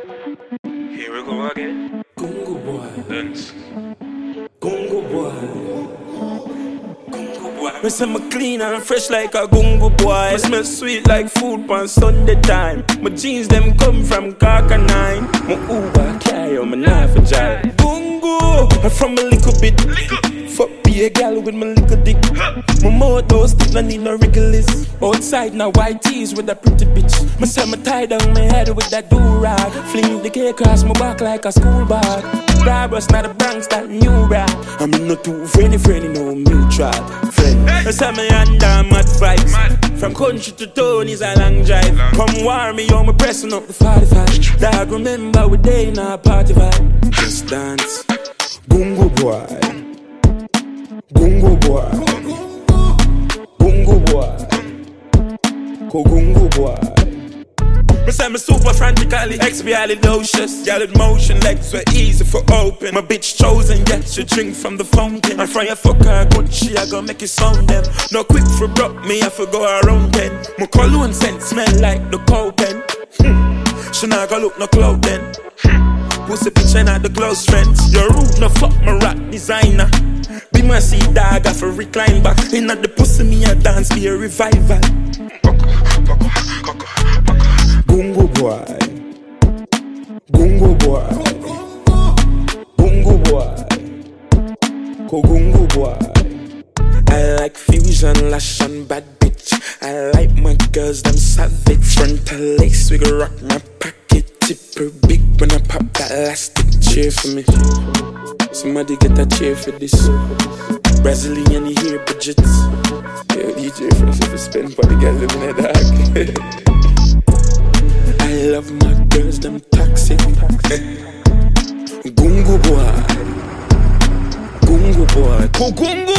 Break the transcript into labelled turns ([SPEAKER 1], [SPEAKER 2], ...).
[SPEAKER 1] Here we go again.
[SPEAKER 2] Gungu boy.
[SPEAKER 1] Dance.
[SPEAKER 2] Gungu boy.
[SPEAKER 3] Me say me clean and fresh like a gungu boy. Me smell sweet like food on Sunday time. My jeans them come from Kaka 9. My Uber carry on my knife and jive. Gungu, I'm from a little bit. Fuck be a gal with my little dick. My motor still no need no wriggles. Outside now white tees with a pretty bitch. Me say me tie down my head with that do-rag. Fling the cake across my back like a school bag. Barbara's not a Bronx, that new rap. I'm not too friendly, no mutual friend. I say me under mad vibes. From country to town is a long drive. Come war me, yo, me pressing up the 45. Dog, remember we day in a party vibe. Just dance.
[SPEAKER 2] Gungu boy. Gungu boy. Gungu boy. Ko gungu boy.
[SPEAKER 3] Me say me super frantically, expialidocious. Gal in motion, legs were easy for open. My bitch chosen, yeah, she drink from the fountain. And from your fuck her good, she I gon' make it sound them. No quick for broke me, I for go around 10. My cologne scent smell like the cow pen. She not go look no cloud then. Pussy bitch ain't not the close friends. Your rude no fuck my rap designer. Be my see dog, I for recline back. Ain't not the pussy me a dance, be a revival.
[SPEAKER 2] Gungu boy. Gungu boy. Gungu boy. Ko gungu boy.
[SPEAKER 3] I like fusion, lash and bad bitch. I like my girls, them savage. Frontal lace, we go rock my pocket. Tipper big when I pop that elastic. Cheer for me. Somebody get a cheer for this. Brazilian here, budgets. Yo, DJ fresh if you spend for the girls living in the dark. I love my girls, them toxic. Gungu boy. Gungu boy. Gungu